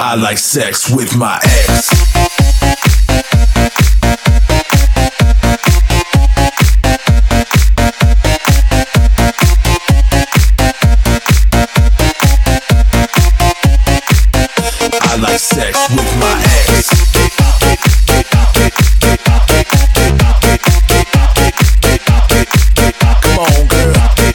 I like sex with my ex. I like sex with my ex. Come on, girl.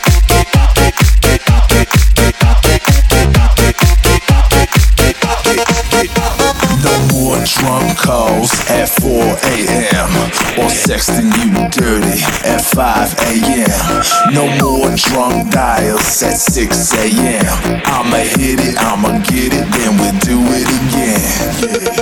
No more drunk calls at 4 a.m. or sexting you dirty at 5 a.m. No more drunk dials at 6 a.m. I'ma hit it, I'ma get it, then we'll do it again.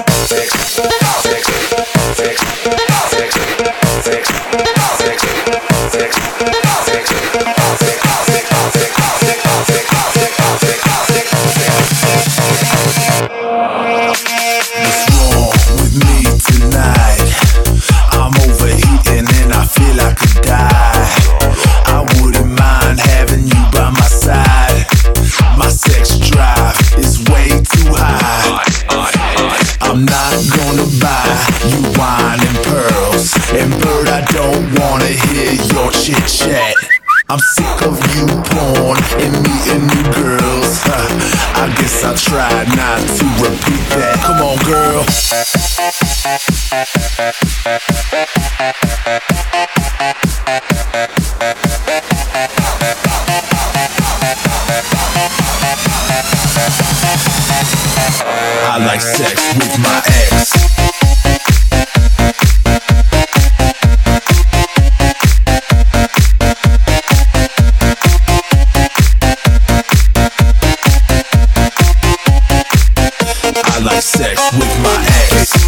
What's wrong with me tonight? I'm overheating and I feel I could die. I wouldn't mind having you by my side. My sex drive is way too high. I'm not gonna buy you wine and pearls. And bird, I don't wanna hear your chit chat. I'm sick of you porn and meeting new girls. I guess I'll try not to repeat that. Come on, girl. I like sex with my ex. I like sex with my ex.